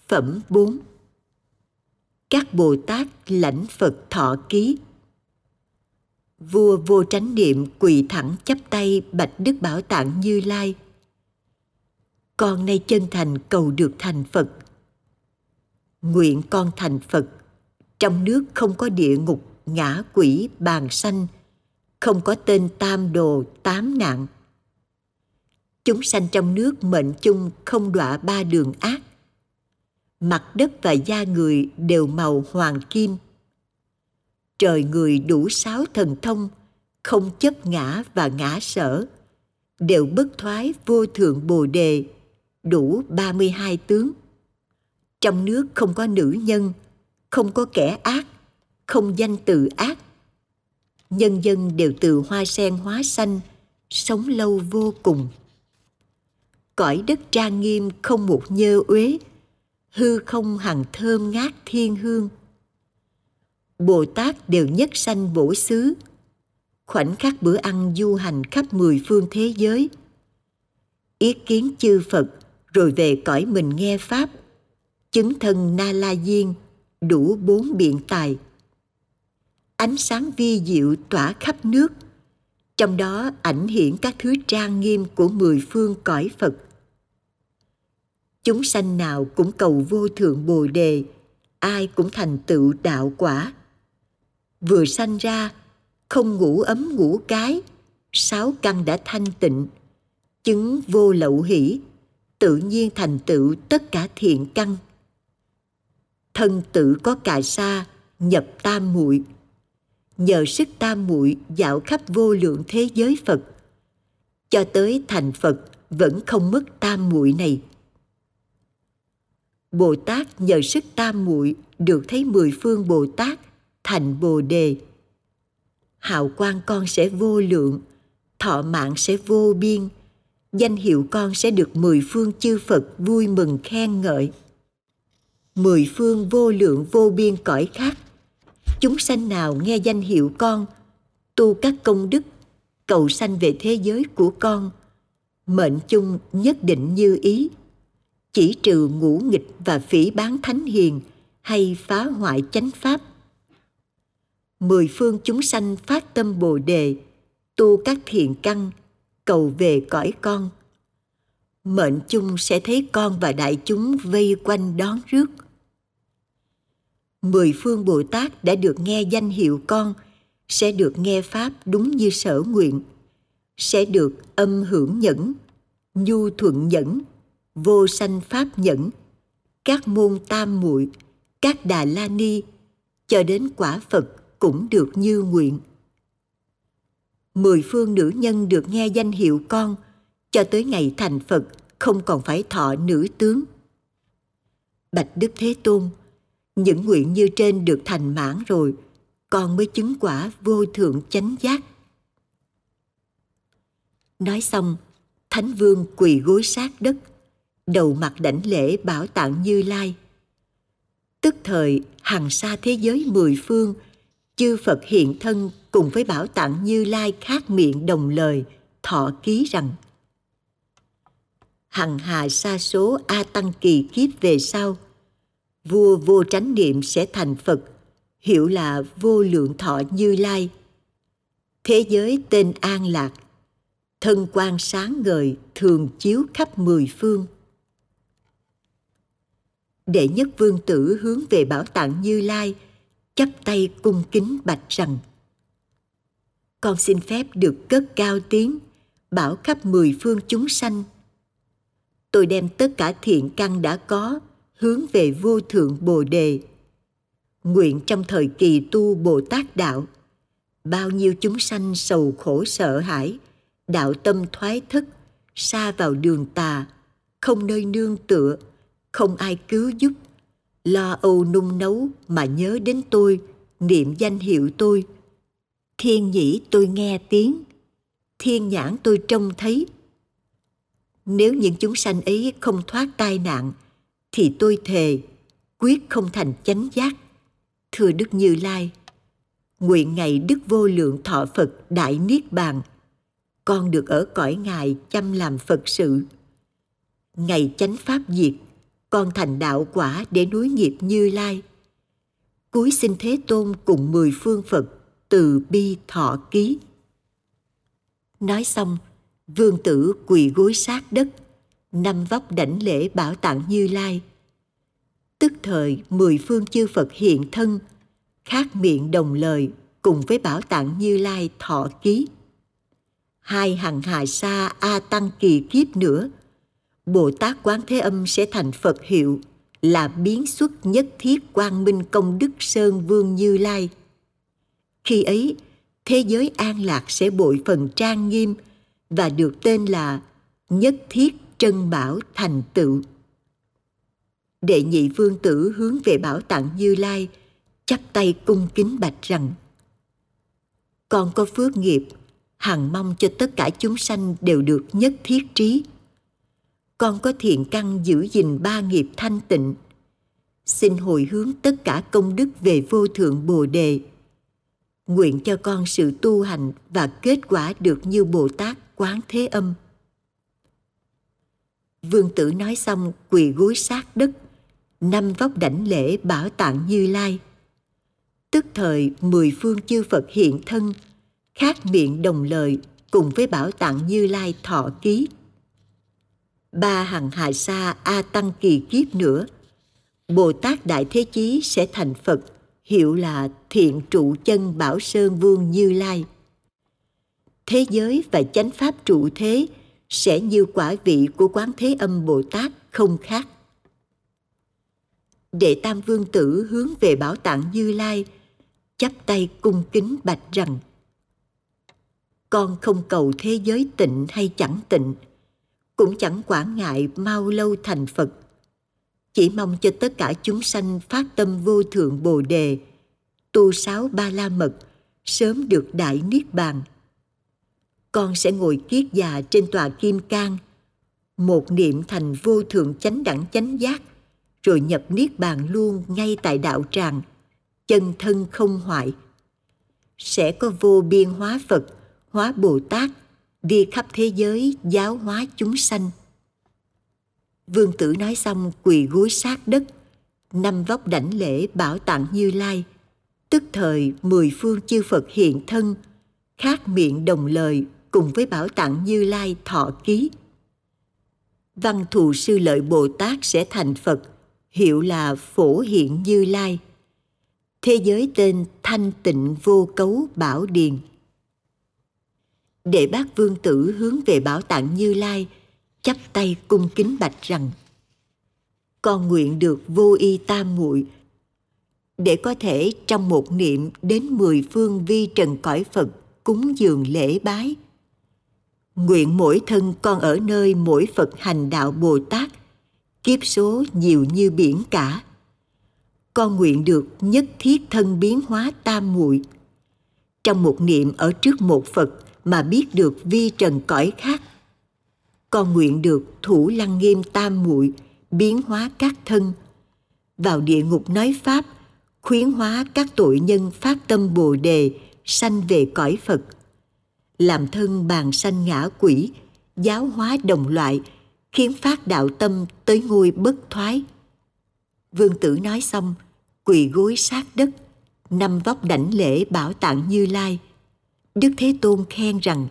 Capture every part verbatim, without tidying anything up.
Phẩm bốn. Các Bồ Tát lãnh Phật thọ ký. Vua Vô Chánh Niệm quỳ thẳng chắp tay bạch Đức Bảo Tạng Như Lai: con nay chân thành cầu được thành Phật. Nguyện con thành Phật, trong nước không có địa ngục, ngã quỷ, bàn sanh, không có tên tam đồ, tám nạn. Chúng sanh trong nước mệnh chung không đọa ba đường ác. Mặt đất và da người đều màu hoàng kim. Trời người đủ sáu thần thông, không chấp ngã và ngã sở, đều bất thoái vô thượng Bồ Đề, đủ ba mươi hai tướng. Trong nước không có nữ nhân, không có kẻ ác, không danh từ ác. Nhân dân đều từ hoa sen hóa xanh, sống lâu vô cùng. Cõi đất trang nghiêm không một nhơ uế, hư không hằng thơm ngát thiên hương. Bồ Tát đều nhất sanh bổ xứ, khoảnh khắc bữa ăn du hành khắp mười phương thế giới. Yết kiến chư Phật rồi về cõi mình nghe Pháp, chứng thân Na La Diên, đủ bốn biện tài. Ánh sáng vi diệu tỏa khắp nước, trong đó ảnh hiện các thứ trang nghiêm của mười phương cõi Phật. Chúng sanh nào cũng cầu vô thượng Bồ Đề, ai cũng thành tựu đạo quả. Vừa sanh ra, không ngủ ấm ngủ cái, sáu căn đã thanh tịnh, chứng vô lậu hỷ, tự nhiên thành tựu tất cả thiện căn. Thân tự có cà sa, nhập tam muội. Nhờ sức tam muội dạo khắp vô lượng thế giới Phật, cho tới thành Phật vẫn không mất tam muội này. Bồ Tát nhờ sức tam muội được thấy mười phương Bồ Tát thành Bồ Đề. Hào quang con sẽ vô lượng, thọ mạng sẽ vô biên, danh hiệu con sẽ được mười phương chư Phật vui mừng khen ngợi. Mười phương vô lượng vô biên cõi khác, chúng sanh nào nghe danh hiệu con, tu các công đức, cầu sanh về thế giới của con, mệnh chung nhất định như ý, chỉ trừ ngũ nghịch và phỉ báng thánh hiền hay phá hoại chánh pháp. Mười phương chúng sanh phát tâm Bồ Đề, tu các thiện căn, cầu về cõi con. Mệnh chung sẽ thấy con và đại chúng vây quanh đón rước. Mười phương Bồ Tát đã được nghe danh hiệu con, sẽ được nghe Pháp đúng như sở nguyện, sẽ được âm hưởng nhẫn, nhu thuận nhẫn, vô sanh pháp nhẫn, các môn tam muội, các Đà La Ni, cho đến quả Phật cũng được như nguyện. Mười phương nữ nhân được nghe danh hiệu con, cho tới ngày thành Phật không còn phải thọ nữ tướng. Bạch Đức Thế Tôn, những nguyện như trên được thành mãn rồi, con mới chứng quả vô thượng chánh giác. Nói xong, Thánh Vương quỳ gối sát đất, đầu mặt đảnh lễ Bảo Tạng Như Lai. Tức thời hằng sa thế giới mười phương, chư Phật hiện thân cùng với Bảo Tạng Như Lai khác miệng đồng lời, thọ ký rằng: hằng hà sa số A Tăng kỳ kiếp về sau, vua Vô Chánh Niệm sẽ thành Phật, hiệu là Vô Lượng Thọ Như Lai. Thế giới tên an lạc, thân quang sáng ngời thường chiếu khắp mười phương. Đệ nhất vương tử hướng về Bảo Tạng Như Lai, chắp tay cung kính bạch rằng: con xin phép được cất cao tiếng, bảo khắp mười phương chúng sanh. Tôi đem tất cả thiện căn đã có, hướng về vô thượng Bồ Đề. Nguyện trong thời kỳ tu Bồ Tát đạo, bao nhiêu chúng sanh sầu khổ sợ hãi, đạo tâm thoái thất, sa vào đường tà, không nơi nương tựa, không ai cứu giúp, lo âu nung nấu mà nhớ đến tôi, niệm danh hiệu tôi. Thiên nhĩ tôi nghe tiếng, thiên nhãn tôi trông thấy. Nếu những chúng sanh ấy không thoát tai nạn, thì tôi thề, quyết không thành chánh giác. Thưa Đức Như Lai, nguyện ngày Đức Vô Lượng Thọ Phật Đại Niết Bàn, con được ở cõi Ngài chăm làm Phật sự. Ngày chánh Pháp diệt, con thành đạo quả để nối nghiệp Như Lai. Cúi xin Thế Tôn cùng mười phương Phật từ bi thọ ký. Nói xong, vương tử quỳ gối sát đất, năm vóc đảnh lễ Bảo Tạng Như Lai. Tức thời mười phương chư Phật hiện thân, khác miệng đồng lời cùng với Bảo Tạng Như Lai thọ ký. Hai hằng hà sa A Tăng kỳ kiếp nữa, Bồ Tát Quán Thế Âm sẽ thành Phật hiệu là biến xuất nhất thiết quang minh công đức Sơn Vương Như Lai. Khi ấy, thế giới an lạc sẽ bội phần trang nghiêm và được tên là nhất thiết trân bảo thành tựu. Đệ nhị vương tử hướng về Bảo Tạng Như Lai, chắp tay cung kính bạch rằng: con có phước nghiệp, hằng mong cho tất cả chúng sanh đều được nhất thiết trí. Con có thiện căn giữ gìn ba nghiệp thanh tịnh. Xin hồi hướng tất cả công đức về vô thượng Bồ Đề. Nguyện cho con sự tu hành và kết quả được như Bồ Tát Quán Thế Âm. Vương tử nói xong quỳ gối sát đất, năm vóc đảnh lễ Bảo Tạng Như Lai. Tức thời mười phương chư Phật hiện thân, khác miệng đồng lời cùng với Bảo Tạng Như Lai thọ ký. Ba hằng hà sa A Tăng kỳ kiếp nữa, Bồ Tát Đại Thế Chí sẽ thành Phật, hiệu là Thiện Trụ Chân Bảo Sơn Vương Như Lai. Thế giới và chánh pháp trụ thế sẽ như quả vị của Quán Thế Âm Bồ Tát không khác. Đệ tam vương tử hướng về Bảo Tạng Như Lai, chắp tay cung kính bạch rằng: con không cầu thế giới tịnh hay chẳng tịnh, cũng chẳng quản ngại mau lâu thành Phật. Chỉ mong cho tất cả chúng sanh phát tâm vô thượng Bồ Đề, tu sáu ba la mật, sớm được đại niết bàn. Con sẽ ngồi kiết già trên tòa kim cang, một niệm thành vô thượng chánh đẳng chánh giác, rồi nhập niết bàn luôn ngay tại đạo tràng, chân thân không hoại. Sẽ có vô biên hóa Phật, hóa Bồ Tát, đi khắp thế giới giáo hóa chúng sanh. Vương tử nói xong quỳ gối sát đất, năm vóc đảnh lễ Bảo Tạng Như Lai. Tức thời mười phương chư Phật hiện thân, khác miệng đồng lời cùng với Bảo Tạng Như Lai thọ ký. Văn Thù Sư Lợi Bồ Tát sẽ thành Phật, hiệu là Phổ Hiện Như Lai. Thế giới tên Thanh Tịnh Vô Cấu Bảo Điền. Đệ bát vương tử hướng về Bảo Tạng Như Lai, chắp tay cung kính bạch rằng: con nguyện được vô y tam muội, để có thể trong một niệm đến mười phương vi trần cõi Phật cúng dường lễ bái. Nguyện mỗi thân con ở nơi mỗi Phật hành đạo Bồ Tát, kiếp số nhiều như biển cả. Con nguyện được nhất thiết thân biến hóa tam muội, trong một niệm ở trước một Phật mà biết được vi trần cõi khác. Con nguyện được thủ lăng nghiêm tam muội, biến hóa các thân, vào địa ngục nói pháp, khuyến hóa các tội nhân phát tâm Bồ Đề, sanh về cõi Phật, làm thân bàn sanh ngã quỷ, giáo hóa đồng loại, khiến phát đạo tâm tới ngôi bất thoái. Vương tử nói xong quỳ gối sát đất, năm vóc đảnh lễ Bảo Tạng Như Lai. Đức Thế Tôn khen rằng: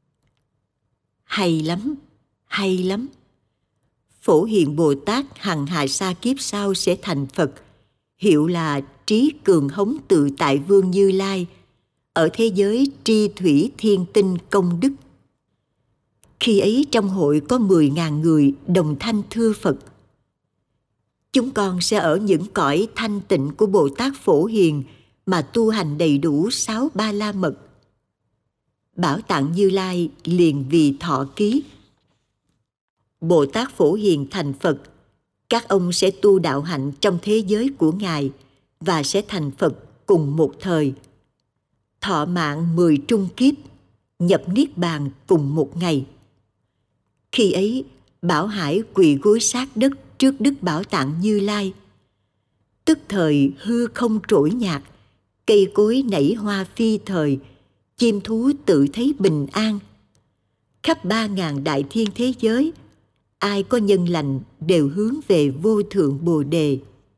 hay lắm, hay lắm. Phổ Hiền Bồ Tát hằng hà sa kiếp sau sẽ thành Phật, hiệu là Trí Cường Hống Tự Tại Vương Như Lai, ở thế giới tri thủy thiên tinh công đức. Khi ấy trong hội có mười ngàn người đồng thanh thưa Phật: chúng con sẽ ở những cõi thanh tịnh của Bồ Tát Phổ Hiền mà tu hành đầy đủ sáu ba la mật. Bảo Tạng Như Lai liền vì thọ ký: Bồ Tát Phổ Hiền thành Phật, các ông sẽ tu đạo hạnh trong thế giới của Ngài và sẽ thành Phật cùng một thời. Thọ mạng mười trung kiếp, nhập niết bàn cùng một ngày. Khi ấy, Bảo Hải quỳ gối sát đất trước Đức Bảo Tạng Như Lai. Tức thời hư không trỗi nhạc, cây cối nảy hoa phi thời, chim thú tự thấy bình an. Khắp ba ngàn đại thiên thế giới, ai có nhân lành đều hướng về vô thượng Bồ Đề.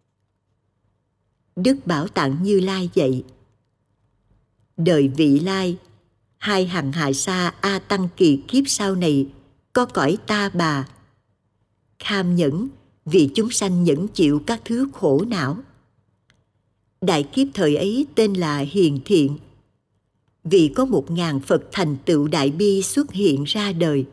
Đức Bảo Tạng Như Lai dạy: đời vị lai, hai hằng hạ sa A Tăng kỳ kiếp sau này có cõi ta bà, kham nhẫn vì chúng sanh nhẫn chịu các thứ khổ não. Đại kiếp thời ấy tên là Hiền Thiện, vì có một ngàn Phật thành tựu đại bi xuất hiện ra đời.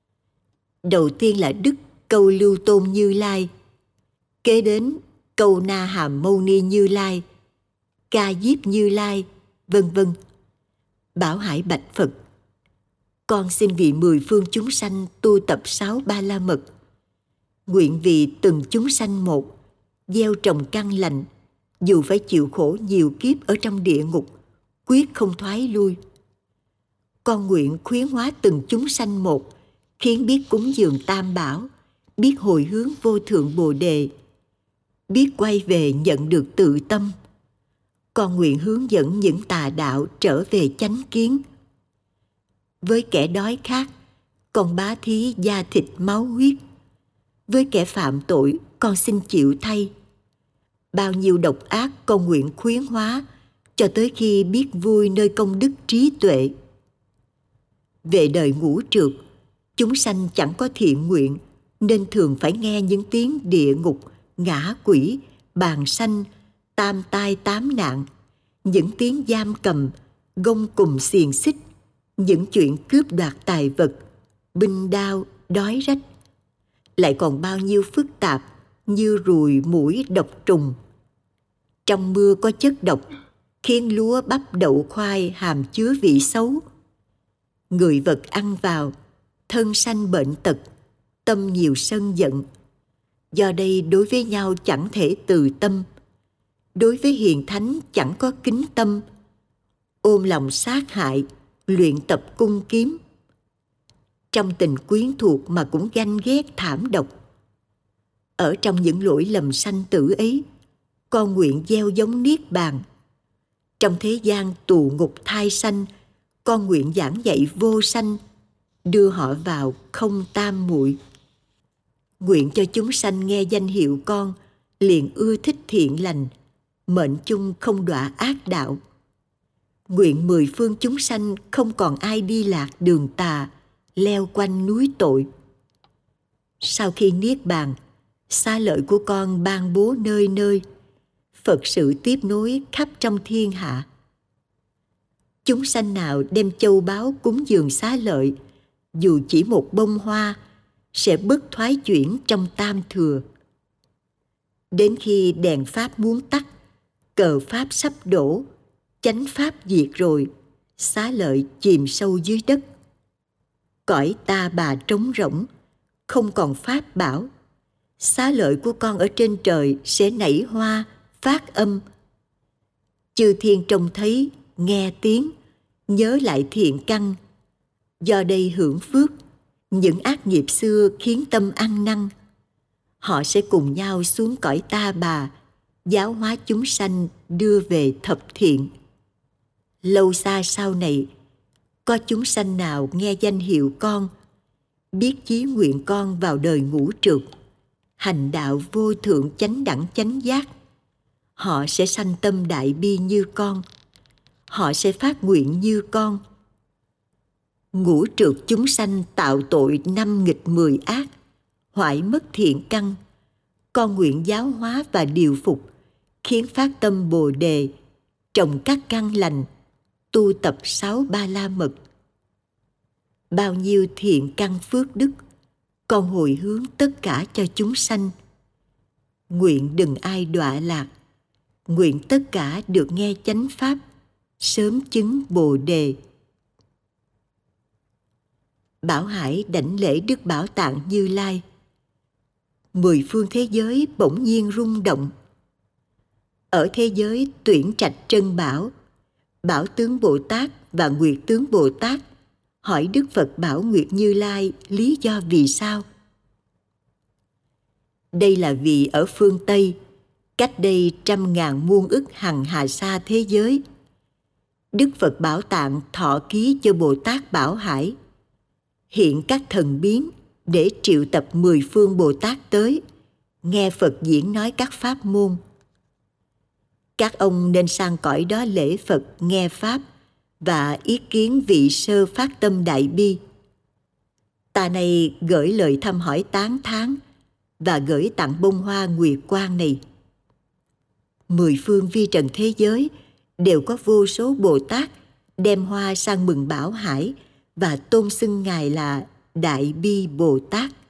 Đầu tiên là Đức Câu Lưu Tôn Như Lai, kế đến Câu Na Hàm Mâu Ni Như Lai, Ca Diếp Như Lai, vân vân. Bảo Hải bạch Phật: con xin vì mười phương chúng sanh tu tập sáu ba la mật, nguyện vì từng chúng sanh một, gieo trồng căn lành, dù phải chịu khổ nhiều kiếp ở trong địa ngục, quyết không thoái lui. Con nguyện khuyến hóa từng chúng sanh một, khiến biết cúng dường Tam Bảo, biết hồi hướng vô thượng Bồ Đề, biết quay về nhận được tự tâm. Con nguyện hướng dẫn những tà đạo trở về chánh kiến. Với kẻ đói khát, con bá thí da thịt máu huyết. Với kẻ phạm tội, con xin chịu thay. Bao nhiêu độc ác con nguyện khuyến hóa, cho tới khi biết vui nơi công đức trí tuệ. Về đời ngũ trược, chúng sanh chẳng có thiện nguyện, nên thường phải nghe những tiếng địa ngục, ngã quỷ, bàn sanh, tam tai tám nạn, những tiếng giam cầm, gông cùm xiềng xích, những chuyện cướp đoạt tài vật, binh đao, đói rách. Lại còn bao nhiêu phức tạp như ruồi muỗi độc trùng. Trong mưa có chất độc, khiến lúa bắp đậu khoai hàm chứa vị xấu. Người vật ăn vào, thân sanh bệnh tật, tâm nhiều sân giận. Do đây đối với nhau chẳng thể từ tâm, đối với hiền thánh chẳng có kính tâm, ôm lòng sát hại, luyện tập cung kiếm. Trong tình quyến thuộc mà cũng ganh ghét thảm độc. Ở trong những lỗi lầm sanh tử ấy, con nguyện gieo giống niết bàn. Trong thế gian tù ngục thai sanh, con nguyện giảng dạy vô sanh, đưa họ vào không tam muội. Nguyện cho chúng sanh nghe danh hiệu con, liền ưa thích thiện lành, mệnh chung không đọa ác đạo. Nguyện mười phương chúng sanh không còn ai đi lạc đường tà, leo quanh núi tội. Sau khi niết bàn, xá lợi của con ban bố nơi nơi, Phật sự tiếp nối khắp trong thiên hạ. Chúng sanh nào đem châu báu cúng dường xá lợi, dù chỉ một bông hoa, sẽ bất thoái chuyển trong tam thừa. Đến khi đèn pháp muốn tắt, cờ pháp sắp đổ, chánh pháp diệt rồi, xá lợi chìm sâu dưới đất. Cõi ta bà trống rỗng, không còn pháp bảo. Xá lợi của con ở trên trời sẽ nảy hoa, phát âm. Chư thiên trông thấy, nghe tiếng, nhớ lại thiện căn. Do đây hưởng phước, những ác nghiệp xưa khiến tâm ăn năn. Họ sẽ cùng nhau xuống cõi ta bà, giáo hóa chúng sanh đưa về thập thiện. Lâu xa sau này, có chúng sanh nào nghe danh hiệu con, biết chí nguyện con vào đời ngũ trược, hành đạo vô thượng chánh đẳng chánh giác, họ sẽ sanh tâm đại bi như con, họ sẽ phát nguyện như con. Ngũ trược chúng sanh tạo tội năm nghịch mười ác, hoại mất thiện căn, con nguyện giáo hóa và điều phục, khiến phát tâm Bồ Đề, trồng các căn lành, tu tập sáu ba la mật. Bao nhiêu thiện căn phước đức, con hồi hướng tất cả cho chúng sanh. Nguyện đừng ai đọa lạc, nguyện tất cả được nghe chánh pháp, sớm chứng Bồ Đề. Bảo Hải đảnh lễ Đức Bảo Tạng Như Lai. Mười phương thế giới bỗng nhiên rung động. Ở thế giới Tuyển Trạch Trân Bảo, Bảo Tướng Bồ Tát và Nguyệt Tướng Bồ Tát hỏi Đức Phật Bảo Nguyệt Như Lai lý do vì sao. Đây là vì ở phương Tây, cách đây trăm ngàn muôn ức hằng hà sa thế giới, Đức Phật Bảo Tạng thọ ký cho Bồ Tát Bảo Hải, hiện các thần biến, để triệu tập mười phương Bồ Tát tới, nghe Phật diễn nói các pháp môn. Các ông nên sang cõi đó lễ Phật nghe pháp và ý kiến vị sơ phát tâm đại bi. Ta này gửi lời thăm hỏi tán thán và gửi tặng bông hoa nguyệt quang này. Mười phương vi trần thế giới đều có vô số Bồ Tát đem hoa sang mừng Bảo Hải và tôn xưng Ngài là Đại Bi Bồ Tát.